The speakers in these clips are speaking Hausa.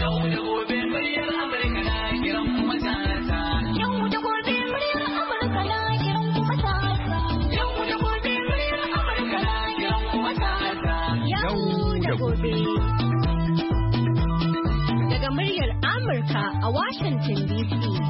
Daga muryar Amurka a Washington DC.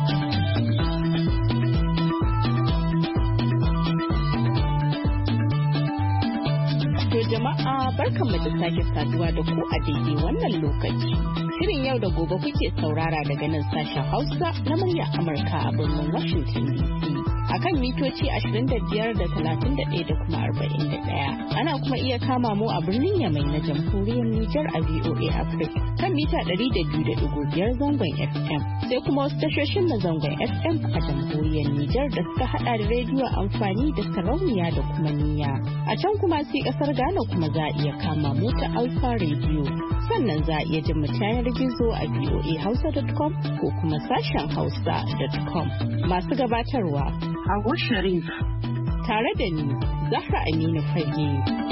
To jama'a barkanmu da sake saduwa da ku a daidai wannan lokaci. Shirin yau da gobe kuke saurara daga nan sashen Hausa na muryar Amurka a birnin Washington DC. Akan mitoci 25 da 31 da kuma 41. Ana kuma iya kama mu a birnin Yamai na Jamhuriyar Nijar a VOA Africa kan mita 200.5 zangon FM. Sai kuma wasu tashoshin na zangon FM a Jamhuriyar Nijar da suka hada da rediyo amfani da sarauniya da kuma niyya. A can kuma sai kasar Ghana kuma za a iya kama mu ta Alpha Radio. Sannan za a iya jin mu ta yanar gizo a voahausa.com ko kuma sashen hausa.com. Masu gabatarwa Hauwa Sharif tare da ni Zahra Aminu Fage.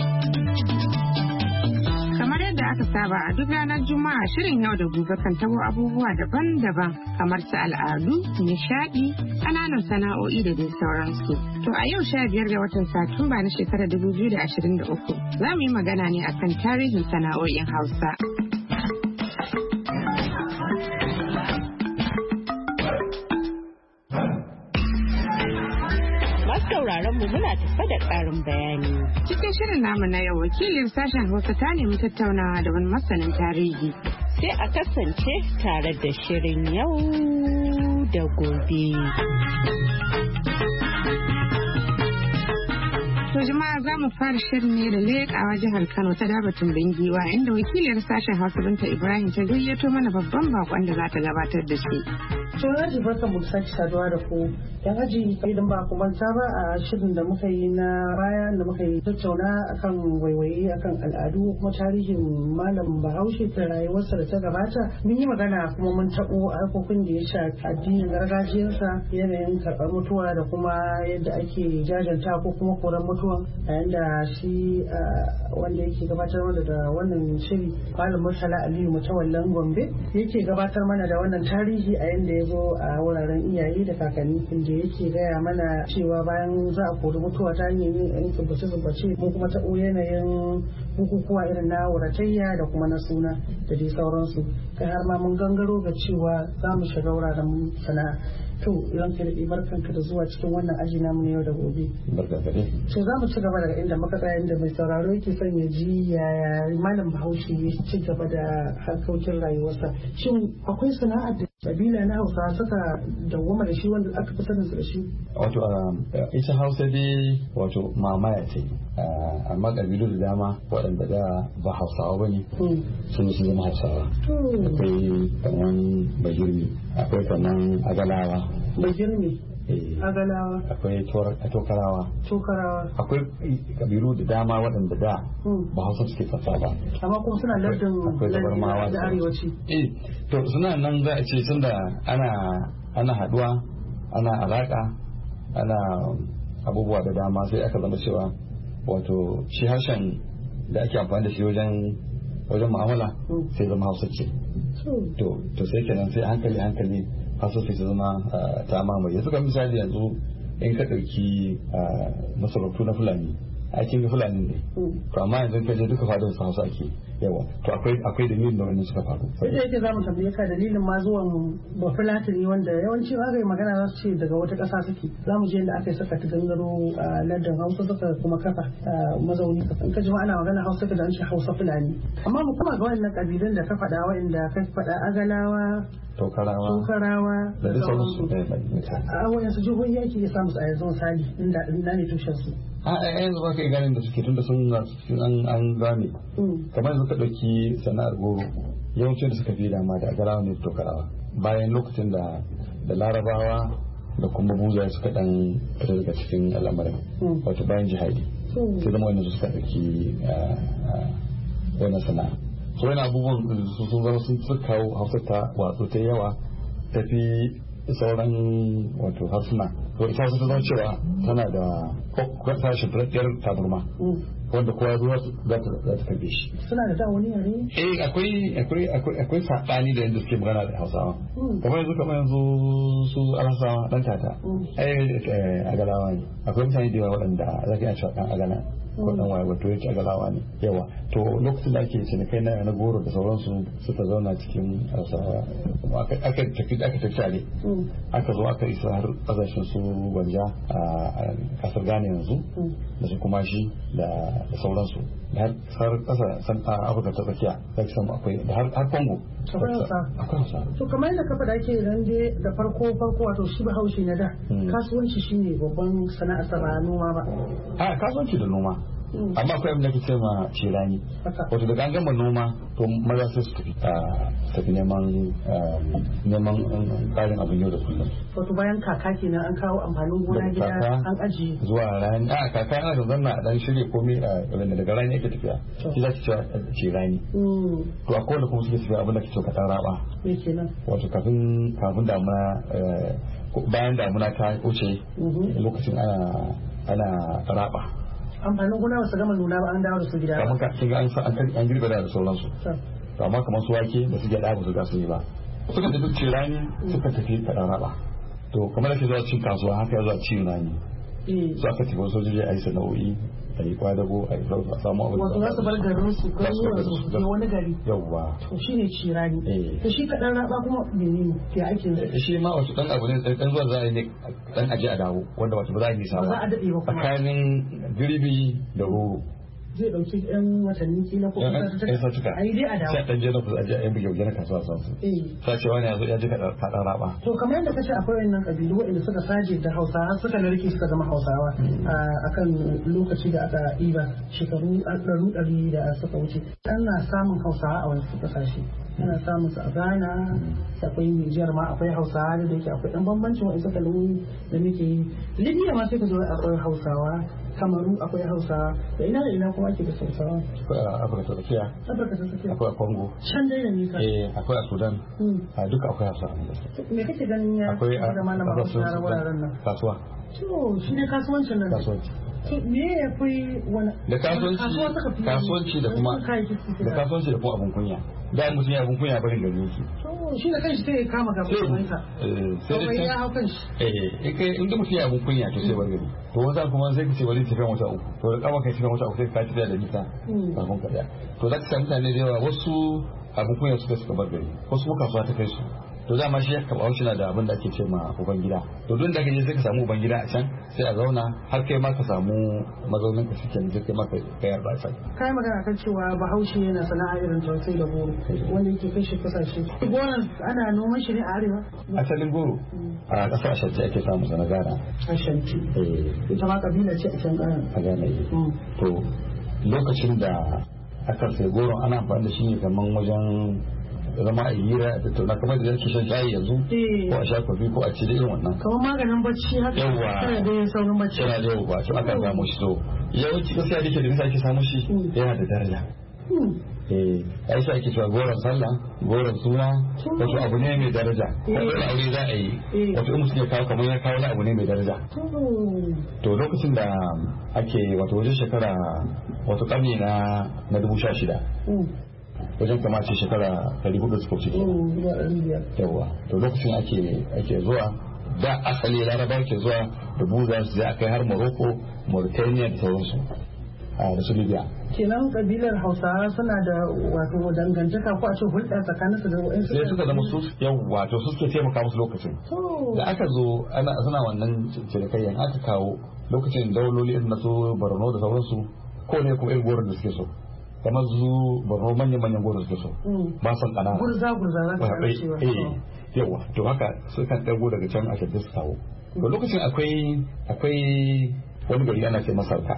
Kamar yadda aka saba a duk ranar Juma'a shirin yau da gobe kan tabo abubuwa daban-daban kamar su al'adu, nishadi, ƙananan sana'o'i da dai sauransu. To a yau 15 ga watan Satumba na shekarar 2023 za mu yi magana ne akan tarihin sana'o'in Hausa. Sauraron mu muna tafa da ƙarin bayani. Cikin shirin namu na yau wakilin sashen Hausa ta nemi tattaunawa da wani masanin tarihi. Sai a kasance tare da shirin yau da gobe. To jama'a za mu fara shirin ne da leƙawa jihar Kano ta Dabatun Bingiwa inda wakiliyar sashen Hausa Binta Ibrahim ta gayyato mana babban bakon da za ta gabatar da shi. To Haji barka mu sake saduwa da ku. Yan Haji idan ba ku manta ba a shirin da muka yi na baya da muka yi tattauna akan waiwaye akan al'adu kuma tarihin malam Bahaushe da rayuwarsa da ta gabata. Mun yi magana kuma mun taɓo harkokin da ya shafi addinin gargajiyarsa, yanayin karɓar mutuwa da kuma yadda ake jajanta ko kuma koran mutuwa a yanda shi wanda yake gabatar mana da wannan shiri malam Murtala Aliyu Mutawallan Gombe yake gabatar mana da wannan tarihi a yanda ya zo a wuraren iyaye da kakanni inda yake gaya mana cewa bayan za a kori mutuwa ta hanyar yin yan tsubbace mun kuma taɓo yanayin bukukuwa irin na wuratayya da kuma na suna da dai sauransu kai har ma mun gangaro ga cewa za mu shiga wuraren sana'a. To idan ka daɗe barkanka da zuwa cikin wannan aji namu na yau da gobe. To za mu ci gaba daga inda muka tsaya inda mai sauraro yake son ya ji yaya malam Bahaushe ya ci gaba da harkokin rayuwarsa. Shin akwai sana'ar da kabila na Hausa suka dawwama da shi wanda aka fi sanin su da shi? Wato ita Hausa dai wato mamaya ce. Amma kabilu da dama waɗanda da ba Hausawa ba ne sun zama Hausawa. Akwai kaman Bajirmi, akwai kaman Agalawa. Bajirmi, Agalawa. Akwai Tokarawa. Akwai kabilu da dama waɗanda da ba Hausa suke fasa ba. Amma kuma suna lardin da arewaci. To suna nan za a ce tunda ana haɗuwa, ana alaƙa, ana abubuwa da dama sai aka zama cewa wato shi harshen da ake amfani da shi wajen mu'amala sai zama Hausa ce. To sai kenan sai hankali Hausa sai ta zama ta mamaye. Yanzu kan misali yanzu in ka ɗauki masarautu na Fulani a cikin Fulani ne. To amma yanzu ka je duka fadin su Hausa ake yawa. To akwai dalilin da wannan suka faru. Sai da yake zamu tambaye ka dalilin ma zuwan Bafulatani wanda yawanci aka yi magana za su ce daga wata ƙasa suke. Za mu je inda aka yi saka ta gangaro a lardin Hausa suka kuma kafa mazauni. In ka ji ma ana magana Hausa ka da an ce Hausa Fulani. Amma mu kuma ga wannan kabilun da ka faɗa wa'inda ka faɗa Agalawa, Tokarawa da sauransu. A wayansu jihohi yake ya samu a yanzu misali inda ne tushen su. A yanzu ba ka ganin da suke tunda sun an gane. Kamar yanzu ka ɗauki sana'ar goro yawancin da suka fi dama da Agalawa ne da Tokarawa. Bayan lokacin da Larabawa da kuma buzaye suka dan fita daga cikin al'amarin wato bayan jihadi sai zama wannan suka ɗauki wannan sana'a. So yana abubuwan sun zama sun kawo Hausa ta watsu ta yawa tafi sauran wato harsuna to ita wasu ta zama cewa tana da sashen firaddiyar taburma wanda kowa zuwa za ta karbe shi. Suna da wani yare? Akwai saɓani da yadda suke magana da Hausawa. Kamar yanzu su Alhassawa ɗan tata. Agalawa ne. Akwai mutane da yawa waɗanda za ka iya cewa ɗan agala ko ɗan waye wato ya ce agalawa ne yawa. To lokacin da ake cinikai na goro da sauransu suka zauna cikin Hausawa. Aka tafi tare. Aka zo aka isa har ƙasashen su Gwanja a ƙasar Ghana yanzu da su kuma shi da sauransu da har kasa Afirka ta tsakiya za ki samu akwai da har Congo akwai Hausa. To kamar yadda ka faɗa ke nan dai da farko wato shi Bahaushe na da kasuwanci shine babban sana'ar sa ba noma ba. A kasuwanci da noma amma akwai abin da ke ce ma cirani wato daga an gama noma to maza sai su tafi neman ƙarin abin yau da kullum. Wato bayan kaka kenan an kawo amfanin gona gida an ajiye zuwa rani kaka ana da zanna a dan shirya komai a daga rani yake tafiya shi za ki ce rani to akwai da kuma suke tafiya abin da ke ce kaɗan raba wato kafin damuna bayan damuna ta wuce lokacin ana raba amfanin gona ba su gama nuna ba an dawo da su gida kamar ka kinga an girbe da sauransu to amma kamar su wake da su gyada ba su ga su yi ba suka tafi ce rani suka tafi kaɗan raba to kamar da ke zuwa cin kasuwa haka ya zuwa ci rani su aka tafi sojoji a yi sana'o'i a yi kwadago a yi samu abin da wato za su bar garin su garuruwan su je wani gari yawwa to shi ne ci rani to shi kaɗan raba kuma menene ya ake shi ma wato dan abu ne dan zuwa za a yi ne dan aje a dawo wanda wato ba za a yi nisa ba tsakanin girbi da roro zai dauki yan watanni kila ko kusa a yi dai a dawo sai dan je na kusa aje yan bige na kasuwa san su sai ce wani yazo ya ji kaɗan raba to kamar yadda kace akwai wannan kabilu waɗanda suka saje da Hausawa suka narke suka zama Hausawa akan lokaci da aka ɗiba shekaru ɗari da suka wuce ana samun Hausawa a wasu ƙasashe ana samun su a Ghana akwai Nijar ma akwai Hausawa da yake akwai ɗan bambancin wa'in kalmomi da muke yi Libya ma sai ka zo akwai Hausawa Kamaru akwai Hausawa da ina kuma ake da Hausawa akwai a Afirka ta tsakiya akwai a Congo can dai da nisa akwai a Sudan duka akwai Hausawa me kake ganin ya akwai a wuraren nan kasuwa to shi ne kasuwancin nan me ya fi wani da kasuwanci da kuma abin kunya da mutum ya abin kunya barin gari yake shi da kanshi sai ya kama gabansa sai ya hau kanshi inda mutum ya abin kunya to sai bar gari to wanda kuma sai ka ce bari tafiya wata uku to da kama kai tafiya wata uku sai ka tafiya da nisa kafin ka daya to za ka samu mutane da yawa wasu abin kunya suka bar gari wasu kuma kasuwa ta kai su to dama shi ka bawo shi na da abin da ake ce ma ubangida to don da kaje sai ka samu ubangida a can sai a zauna har kai ma ka samu mazaunin ka shike ne kai ma ka yar ba sai kai magana kan cewa Bahaushe yana sana'a irin tausayi da goro wanda yake kai shi kasashe goron ana noman shi ne a arewa asalin goro a kasar Ashanti ake samu sana Ghana Ashanti ita ma kabila ce a can Ghana to lokacin da aka sai goro ana amfani da shi ne kaman wajen zama a hira da tauna kamar da yake shan shayi yanzu ko a sha kofi ko a ci da irin wannan kamar maganin bacci haka yawa da yin saurin bacci yana da yawa to aka samu shi to yawanci gaskiya da ke da nisa ake samu shi yana da daraja ai sai ake cewa goron sallah goron suna wato abu ne mai daraja wanda aure za a yi wato in mutum ya kawo kamar ya kawo na abu ne mai daraja to lokacin da ake wato wajen shekara wato karni na 16,000 wajen kamace shekara 400 suka wuce yawa to lokacin ake zuwa da asali laraba ke zuwa da buza su a kai har Morocco Mauritania da sauransu da su Libya kenan kabilar Hausawa suna da wato dangantaka ko a ce hulɗa tsakanin su da wa'ansu sai suka zama su yawa to su suke taimaka musu lokacin da aka zo suna wannan cinikayyan aka kawo lokacin dauloli irin na su Borno da sauransu ko ne kuma irin goron da suke so kamar zu Borno manyan goron suke so ba san kanana gurza za ta cewa yawa to haka sukan dago daga can a shaddu su kawo to lokacin akwai wani gari ana ce masarka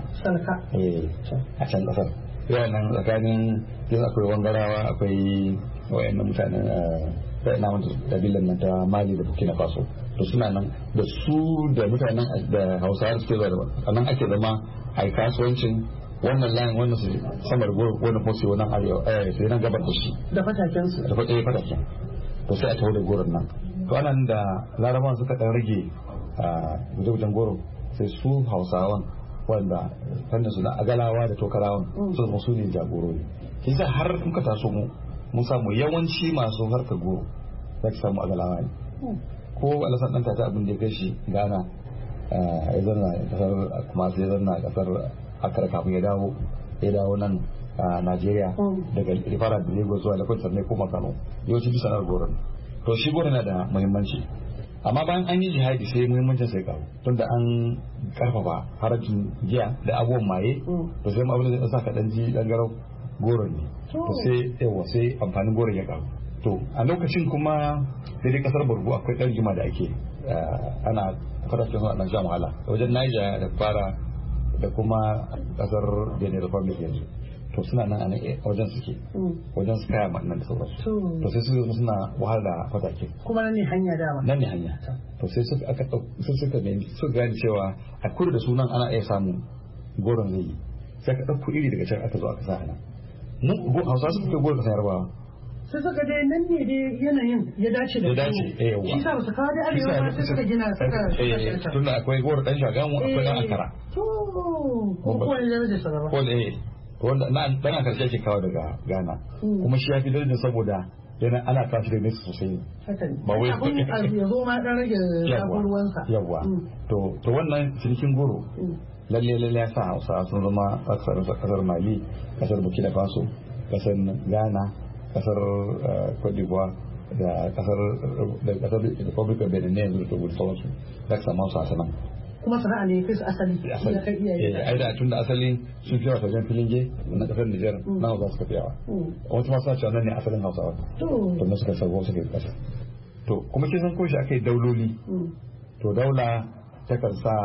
a can kasar yawan nan tsakanin yin akwai wangarawa akwai wayannan mutanen na wanda kabilan nan ta Mali da Burkina Faso to suna nan da su da mutanen da Hausawa suke zuwa da nan ake zama a kasuwancin wannan layin wannan su samar wani fosi wannan arewa sai nan gabar da shi da fataken su da fataken to sai a tawo da goron nan to anan da larabawan suka dan rage guje-gujen goro sai su hausawan wanda fannin su na agalawa da tokarawan su ne jagorori kisa har muka taso mun samu yawanci masu harkar goro za ki samu agalawa ne ko alasan ɗan tata abin da ya kai shi Ghana ya zanna kasar kuma sai ya zanna kasar Accra kafin ya dawo nan a Najeriya daga fara da Lagos zuwa Lagos sannan kuma Kano yawanci bisa na goro to shi goro na da muhimmanci amma bayan an yi jihadi sai muhimmancin sai kawo tunda an karfafa harajin giya da abubuwan maye to sai abin da zai sa ka dan ji dan garau goron ne to sai amfanin goron ya kawo to a lokacin kuma sai dai kasar Borgo akwai dan jima da ake ana farashin zuwa nan jam wahala wajen Niger da fara da kuma kasar Benin Republic yanzu to suna nan a wajen suke wajen su kaya nan da sauransu to sai su suna wahala da fatake kuma nan ne hanya dama nan ne hanya to sai suka gani cewa a kudu da sunan ana iya samun goron zai yi sai ka ɗauko iri daga can aka zo aka sa nan mu hausa su fito goron kasan yarbawa sai suka dai nan ne dai yanayin ya dace da shi sa su kawo dai arewa ma sai suka gina suka tunda akwai goro dan shagamu akwai dan akara ko ne da sarrafa ko wanda dan karshe ke kawo daga Ghana kuma shi ya fi darajar saboda yana ana kashi da nesa sosai ba wai ya zo ma dan rage ruwansa yawa to wannan cinikin goro lalle ya sa Hausa sun zama kasar Mali kasar Burkina Faso kasar Ghana kasar Cote d'Ivoire da kasar Republic of Benin yanzu da Togo da sauransu da samu su a sanan kuma sana'a ne kai su asali da kai iyaye ai da tun da asali sun fi wata jan filinge na kasar Niger na Hausa suka fi yawa wata masu cewa nan ne asalin Hausawa to na suka sarwa suka yi kasa to kuma kin san ko shi akai dauloli to daula ta kan sa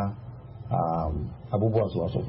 abubuwa su waso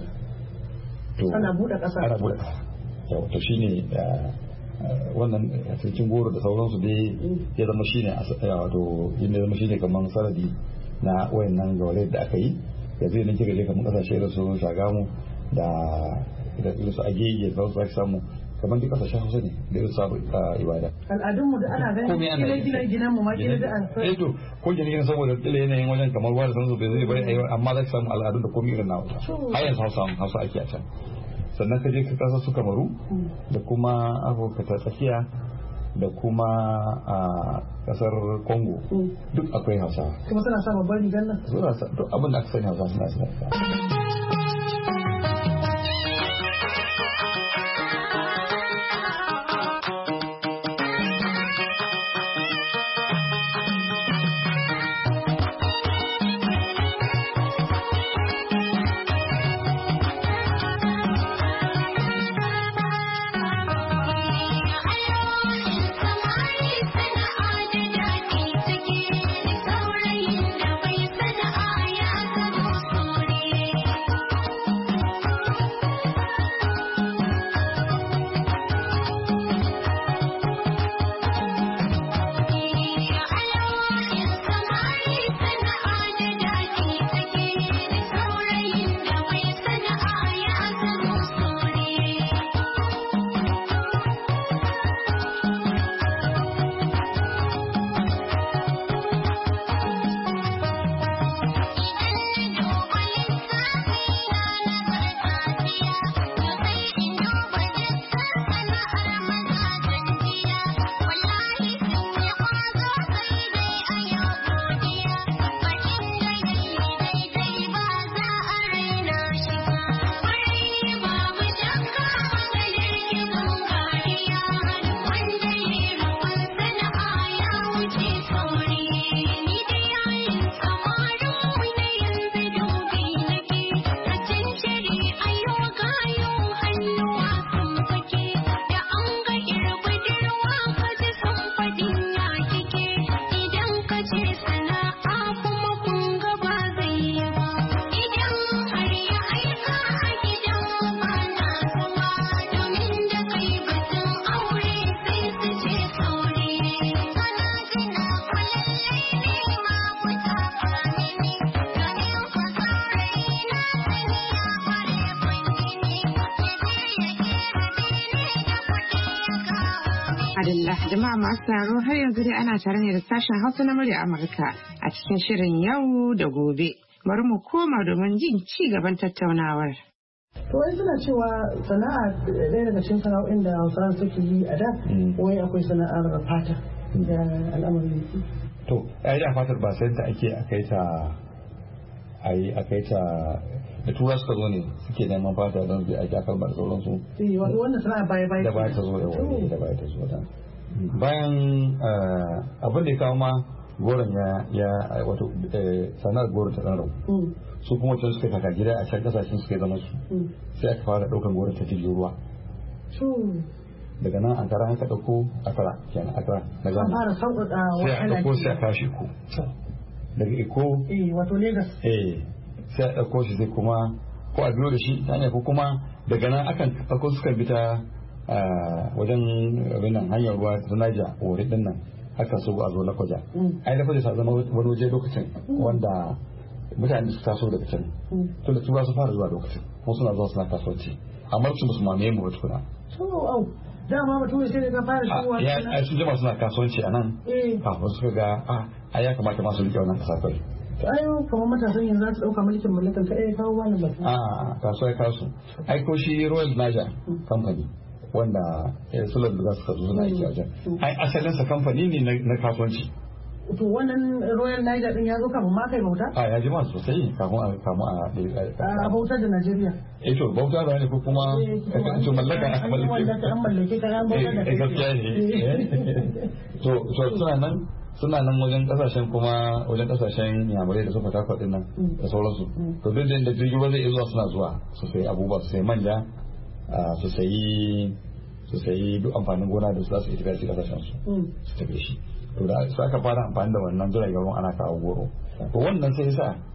to ana bude kasa to shine wannan cikin goro da sauransu dai ya zama shine wato ya zama shine kamar saradi na wayannan gaure da aka yi yanzu idan kika je kamar kasashe da su Shagamu da su Agege da su samu kamar duk kasashen Hausa ne da su sabu ibada al'adunmu da ana ganin gina mu ma gina da an to ko gina saboda kila yanayin wajen kamar ruwa da sansu bai zai bari amma za ki samu al'adun da komai irin na Hausa yanzu Hausa ake a can sannan ka je ka kasa su Kamaru da kuma Afirka ta tsakiya da kuma a kasar Congo duk akwai Hausa kuma suna sa babban rigar nan suna sa duk abin da aka sani Hausa suna sa Adalla jama'a masu taro har yanzu dai ana tare ne da sashen Hausa na murya Amurka a cikin shirin yau da gobe. Bari mu koma domin jin ci gaban tattaunawar. To wai suna cewa sana'a ɗaya daga cikin sana'o'in da Hausawa suke yi a da wai akwai sana'ar fata da al'amarin yake. To ai da fatar ba sai ta ake akai ta da tura suka zo ne suke neman fata don su aiki akan bar sauransu. Wato wannan sana'a baya da baya ta zo da wani da baya ta zo da. Bayan abin da ya kawo ma goron ya wato sana'ar goron ta ɗan su kuma can suka kaka gida a can kasashen suka zama su sai aka fara ɗaukan goron ta jirgin ruwa. Daga nan Ankara haka ɗauko Accra kenan Accra na Ghana. Fara sauƙaƙa sai a ɗauko sai a kashi Iko. Daga Iko. Wato Lagos. Sai a ɗauko shi zai kuma ko a biyo da shi ta hanyar ko kuma daga nan akan ɗauko suka bi ta wajen abinan hanyar ruwa ta Niger wuri ɗin nan haka so a zo Lakwaja. Ai Lakwaja ta zama wani waje lokacin wanda mutane su taso daga can. Tun da tura su fara zuwa lokacin kuma suna zuwa suna kasuwanci amma su musu mamaye mu wata kuna. Dama mutum sai da ka fara shigowa ya su jama suna kasuwanci a nan kafin suka ga a ya kamata masu rike wannan kasa kai ai kamar matasan yanzu za su dauka mulkin mallakan ka kawo wannan ba kasuwa ya kasu ai ko shi Royal Niger Company wanda sulan da za su kazo suna aiki a wajen ai asalin sa kamfani ne na kasuwanci. To wannan Royal Niger din ya zo kafin ma kai bauta? Ya ji ma sosai kafin a bautar da Najeriya. To bauta da ne ko kuma to mallaka aka mallake ka an bautar da kai. Gaskiya ne. To suna nan wajen kasashen kuma wajen kasashen yamurai da suka takwa din nan da sauransu. To duk da jirgin ruwa zai iya zuwa suna zuwa su sayi abubuwa su sayi manja su sayi duk amfanin gona da su za su yi tafiya kasashen su tafi shi. To da su aka fara amfani da wannan jiragen ruwan ana kawo goro to wannan sai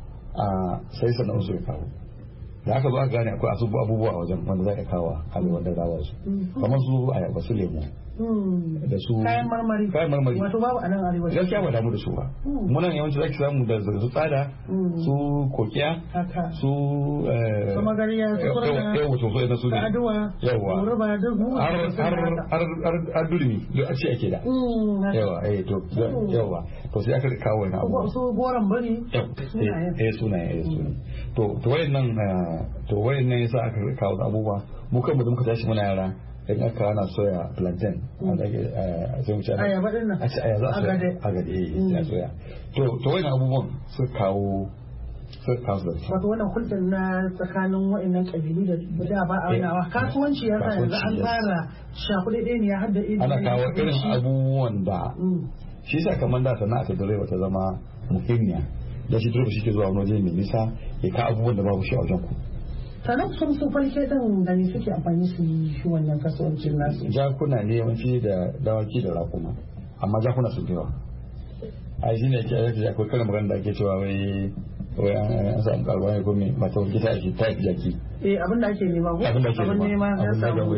sana'un su ya kawo da aka zo aka gane akwai abubuwa wajen wanda za ka kawo hali wanda za su kamar su ayaba su lemu da su kayan marmari wato babu a nan arewa gaskiya ba damu da su ba muna yawanci zaki samu da su tsada su kokiya su magariya su kurna yawa to sai na su ne yawa har durmi duk a ce ake da yawa to sai aka kawo wani abu su goran bari sunaye to wayannan yasa aka kawo abubuwa mu kan mu muka tashi muna yara idan aka ana soya plantain sai mu ci ayaba din nan a ci aya za a soya agade ya soya to wayannan abubuwan su kawo da wato wannan hulɗar na tsakanin wa'annan kabilu da ba a wani kasuwanci ya sa yanzu an fara shakuɗe ne ya hadda ana kawo irin abubuwan da shi sa kamar da sana'a ta dare wata zama muhimmiya da shi dole shi ke zuwa wani waje mai nisa ya ka abubuwan da babu shi a wajen ku sannan sun su falke din da ne suke amfani su yi shi wannan kasuwancin nasu jakuna ne yawanci da dawaki da rakuma amma jakuna sun fi yawa a shi ne ke aiki akwai karin magana da ake cewa wai an samu karuwa ne ko mai mata wani ta ake ta fi jaki abin da ake nema ko abin nema ya samu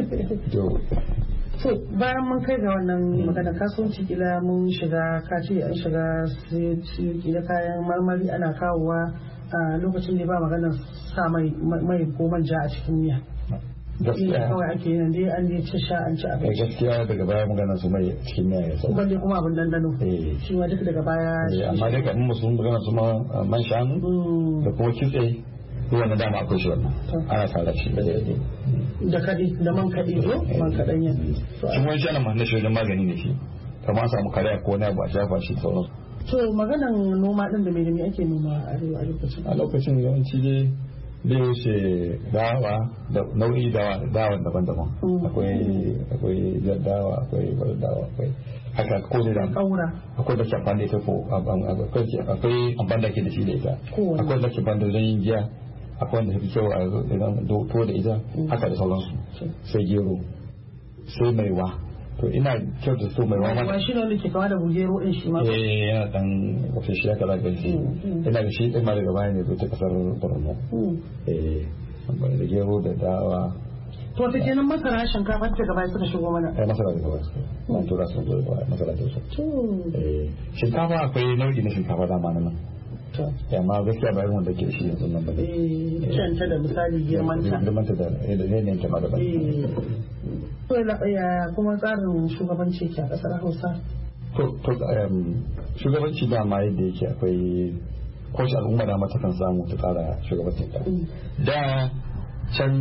so bayan mun kai ga wannan magana kasuwanci kila mun shiga kace an shiga kila kayan marmari ana kawowa a lokacin da ba magana sa mai ko manja a cikin miya gaskiya kawai ake yin dai an je ci sha an ci abinci gaskiya daga baya magana su mai cikin miya ya sa balle kuma abin dandano shi ma duk daga baya amma dai kamar musu magana su ma man shanu da kuma kitse ko wanda dama akwai shi wannan ana tare shi da kadi da man kadi ko man kadan yin shi wani shi ana manna shi wajen magani ne shi kamar an samu kariya ko wani abu a shafa shi sauransu to maganan noma din da me ake noma a arewa a lokacin yawanci dai da yaushe dawa da nau'i dawa daban-daban akwai jar dawa akwai bar dawa akwai haka ko da kaura akwai da ke amfani da ita ko akwai amfani da ke da shi da ita akwai da ke amfani da yin giya akwai wanda fi kyau a idan to da ita haka da sauransu sai gero sai maiwa to ina kyau da so maiwa ma shi ne wanda ke kama da gero din shi ma yana dan wato shi haka da shi ina da shi din ma daga baya ne zo ta kasar Borno da gero da dawa to ta kenan masara shinkafa daga baya suka shigo mana masara daga baya man tura sun zo da masara da su shinkafa akwai nau'i na shinkafa da ma nan amma gaskiya ba irin wanda ke shi yanzu nan ba ne canta da misali girmanta da ne ta ma da ba ya kuma tsarin shugabanci ke a ƙasar Hausa. Shugabanci dama yadda yake akwai kowace al'umma da mata kan samu ta tsara shugabancin ta. Da can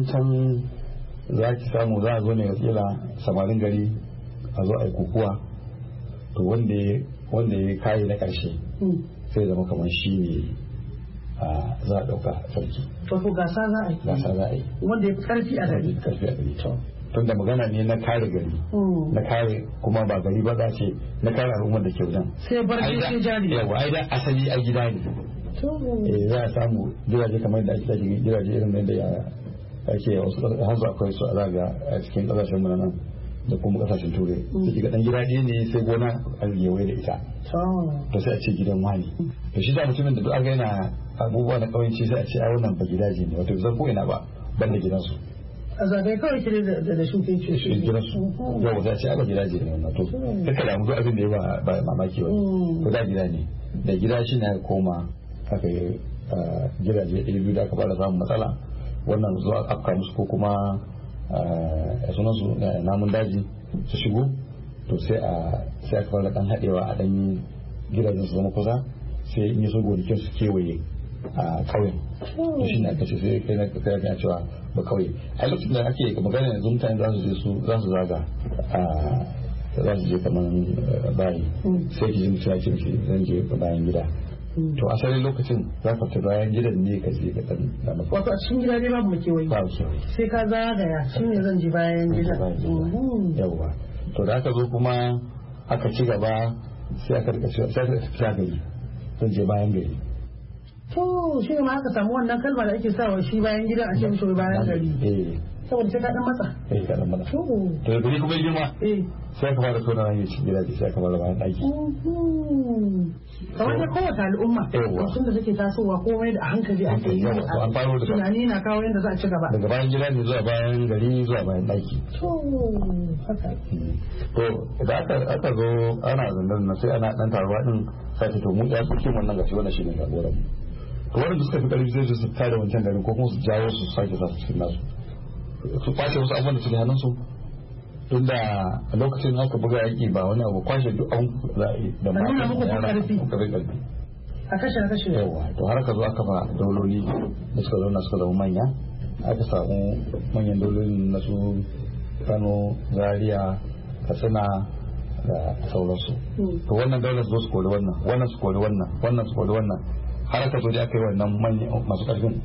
za ki samu za a zo ne kila samarin gari a zo a yi kukuwa, to wanda ya kayi na ƙarshe sai zama kamar shi ne za a ɗauka sarki. Wato gasa za a yi. Wanda ya fi ƙarfi a gari. Tun da magana ne na kare gari, na kare kuma ba gari ba za ce na kare al'ummar da ke wajen. Sai bar sai jari. Yawa ai da asali a gida ne. Za a samu gidaje kamar da ake tashi gidaje irin da ya ake wasu hanzu akwai su a zaga a cikin ƙasashen mu nan da kuma ƙasashen turai. Sai ga dan gida ɗaya ne sai gona a gewaye da ita. To sai a ce gidan wani. To shi da mutumin da duk aga yana abubuwa na ƙauyenci sai a ce ai wannan ba gidaje ne wato zan ko ina ba ban da gidansu. A zagaye kawai kire da shuke ce shi gidansu yau za a ce aka gidaje ne wannan to duka da mu abin da ya ba mamaki ba ko da gida ne da gida shi ne koma aka yi gidaje ɗaya biyu da aka fara samun matsala wannan zuwa afka musu ko kuma sunan su namun daji su shigo to sai aka fara dan haɗewa a ɗan gidajen su zama kusa sai in yi so gonakin su kewaye a ƙauyen to shi ne aka ce sai kai na cewa ba kauye a lokacin da ake magana yanzu mutane za su zaga za su je kamar bayi sai ki ji mutum ya ce zan je bayan gida to asalin lokacin za ka fita bayan gidan ne ka je ka dan wato a cikin gida ne babu makewayi sai ka zagaya shi ne zan je bayan gida yawwa to da aka zo kuma aka ci gaba sai aka fita gari zan je bayan gari. To shi ne ma aka samu wannan kalma da ake sawa shi bayan gidan a ce mishi bayan gari. Saboda sai ka dan matsa. Ka dan matsa. To da gari kuma girma. Sai ka fara tona hanyar cikin gidaje sai ka fara bayan ɗaki. Kamar da kowace al'umma. Tun da take tasowa komai da hankali ake yi. An faro da tunani na kawo yadda za a ci gaba. Daga bayan gida ne zuwa bayan gari zuwa bayan ɗaki. To haka. To da aka zo ana zandar na sai ana dan taruwa din sai to mu ya suke wannan gashi wannan shine jagoran. Wanda suka fi ƙarfi zai su tada wancan garin ko kuma su jawo su sake sa su cikin nasu su kwashe wasu abubuwan da suke hannun su tun da a lokacin aka buga yaƙi ba wani abu kwashe duk an za a yi da mata muku ƙarfi a kashe yawa to har ka zo aka fa dauloli da suka zauna suka zama manya aka samu manyan daulolin na su Kano Zaria Katsina da sauransu to wannan daular su kori wannan su kori wannan su kori wannan har aka zo da aka yi wannan manyan masu ƙarfin.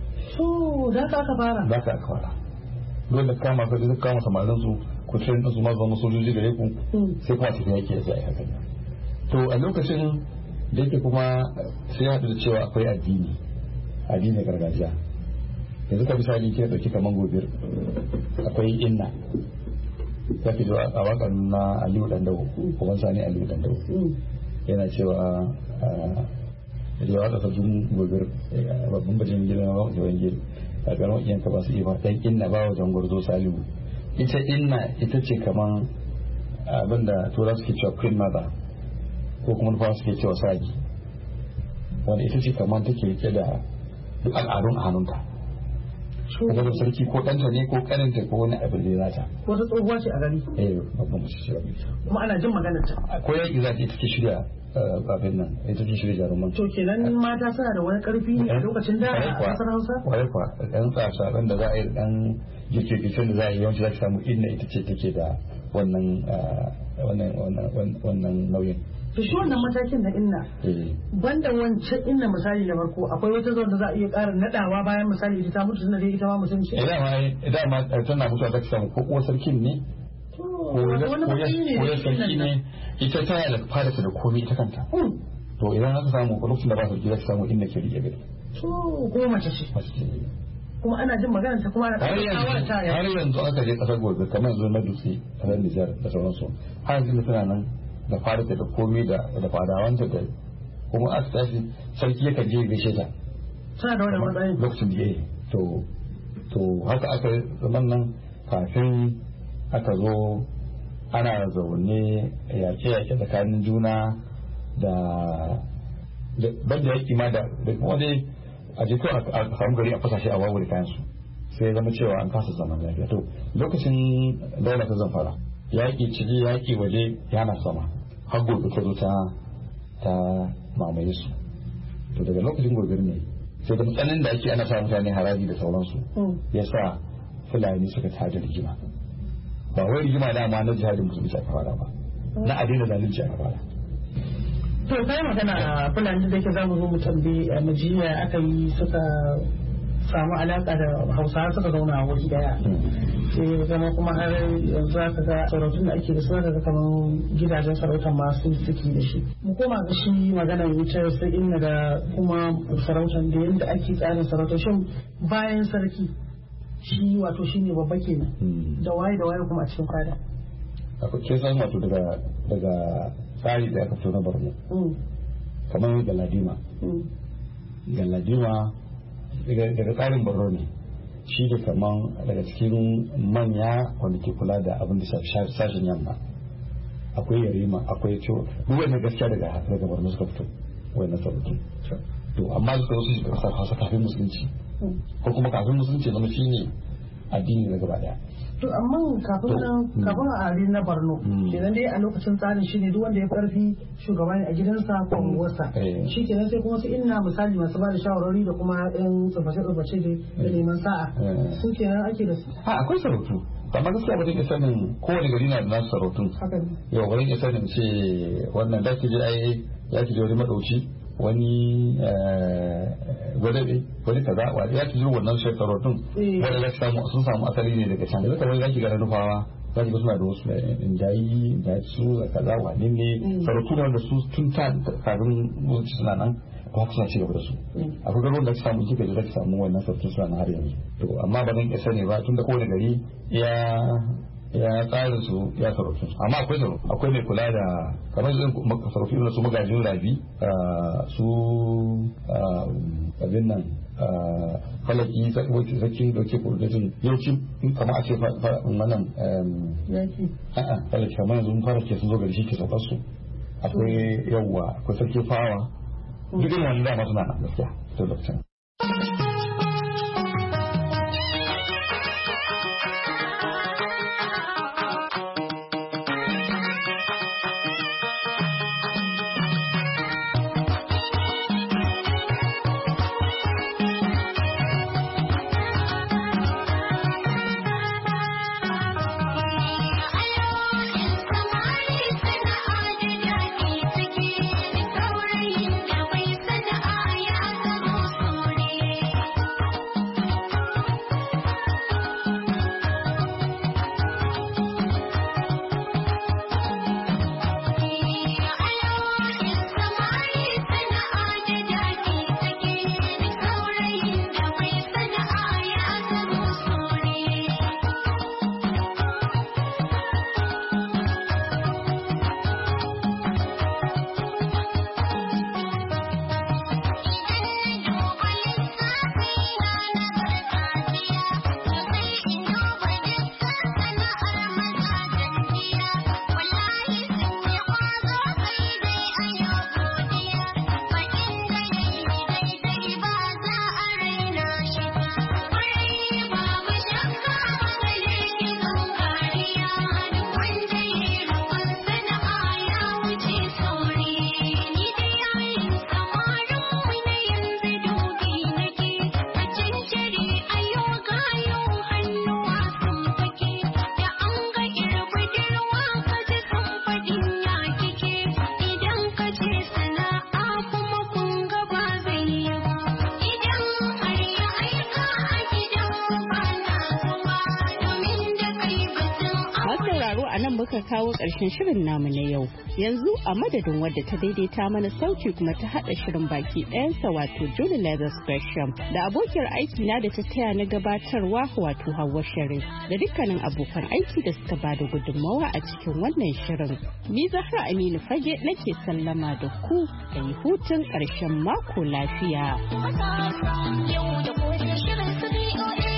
Za ka aka fara? Za ka aka fara. Dole da kama ka zai kama samarin su ku tsayin su ma zama sojoji gare ku sai kuma cikin yake da zai haka. To a lokacin da yake kuma sai haɗu da cewa akwai addini gargajiya. Yanzu ka misali ke ɗauki kamar gobir akwai inna. Za ki zo a waƙar na Aliyu Dandawo kuma Sani Aliyu Dandawo yana cewa da yawa da sarkin gobir babban bajin gidan ba da wani a garin iyanka ba su iya ba dan inna ba wajen gwarzo salihu ita inna ita ce kaman abinda tura suke cewa queen mother ko kuma nufa suke cewa sagi wanda ita ce kaman take rike da duk al'adun a hannunta daga sarki ko ɗanta ne ko ƙaninta ko wani abin da ya zata wata tsohuwa ce a gari babban mace ce kuma ana jin maganar ta ko yaƙi za ta ita ke shirya abin nan ita ce shirya jaruman to kenan mata suna da wani ƙarfi ne a lokacin da a ƙasar Hausa kwarai kwa ɗan tsasa da za a yi ɗan girke-girken da za a yi yawanci za ki samu inda ita ce take da wannan nauyin. To shi wannan matakin na inna banda wancan inna misali na farko akwai wata zuwa da za a iya ƙara nadawa bayan misali ita ta mutu tana da ita ma mutum ce. Idan ma tana mutuwa ta samu ko uwar sarkin ne ko ya sarki ne ita tana da fadata da komai ita kanta. To idan aka samu lokacin da ba sarki za ka samu inda ke rike gari. To ko mace ce. Kuma ana jin magana ta kuma har yanzu aka je kasar gobe kamar yanzu na dutse a nan Nijar da sauransu har yanzu tana nan da farata da komai da fadawanta da kuma aka tashi sarki yakan je gaishe ta tana da wannan matsayin lokacin da yayi to haka aka zaman nan kafin aka zo ana zaune yaƙe tsakanin juna da banda yaƙi ma da kuma dai a je kawai a samu gari a fasashe a wawure kayan su sai zama cewa an kasa zaman lafiya. To lokacin daula ta Zamfara yaƙi ciki yaƙi waje yana sama har gobe ta zo ta mamaye su. To daga lokacin gobe ne sai da matsalin da ake ana sa mutane haraji da sauransu ya sa Fulani suka tada rigima. Ba wai rigima da ma na jihadin musulunci aka fara ba, na adina zalunci aka fara. To kai magana Fulani da ke zamu zo mu tambaye majiya aka yi suka samu alaka da Hausawa suka zauna a wuri daya. Sai zama kuma har yanzu aka ga sarautun da ake da su ga kamar gidajen sarautar masu suke da shi. Mu koma ga shi maganar wutar sai inda da kuma sarautar da yadda ake tsarin sarautar shin bayan sarki shi wato shine babba kenan da waye kuma a cikin fada. Akwai sai wato daga tsari da aka fito na Borno kamar Galadima daga tsarin Borno ne shi da kaman daga cikin manya wanda ke kula da abin da sashen yamma akwai Yarima akwai Ciro duk wannan gaskiya daga Borno suka fito wannan sarautu. To amma suka wasu shiga kasar Hausa kafin musulunci ko kuma kafin musulunci zama shi ne addini na gaba daya. To amma kafin a ari na Borno kenan dai a lokacin tsarin shi ne duk wanda ya karfi shugaba ne a gidansa ko unguwarsa shi kenan sai kuma su inna misali masu ba da shawarwari da kuma yan tsubace da neman sa'a su kenan ake da su. Akwai sarautu amma gaskiya ba zai sanin kowane gari na da nasu sarautu. Yau ba zai sanin ce wannan da ke je ya ke je wani madauci wani wani kaza wani ya ci wannan sarautun wanda za samu sun samu asali ne daga can. Yanzu kamar za ki ga nufawa za ki ga suna da wasu injayi da su da kaza wani ne sarautu wanda su tun ta kafin mutu suna nan ba ku suna ci gaba da su. Akwai garuruwan da aka samu kika da za ki samu wannan sarautun suna na har yanzu. To amma ba zan iya sani ba tun da kowane gari ya tsarin su ya sarautu amma akwai sarautu akwai mai kula da kamar sarautu irin su magajin rabi su abin nan falaki sakin dauke kudin yauci kamar a ce wannan falaki kamar yanzu fara ke sun zo gari shi ke saukar su akwai yawwa akwai sarki fawa duk irin wani dama suna nan gaskiya to lokacin. muka kawo ƙarshen shirin namu na yau. Yanzu a madadin wadda ta daidaita mana sauti kuma ta haɗa shirin baki ɗayansa wato Julie Leathers Gresham da abokiyar aiki na da ta taya na gabatarwa wato Hauwa Sharif da dukkanin abokan aiki da suka bada gudunmawa a cikin wannan shirin. Ni Zahra Aminu Fage nake sallama da ku da yi hutun ƙarshen mako lafiya. Yau da shirin su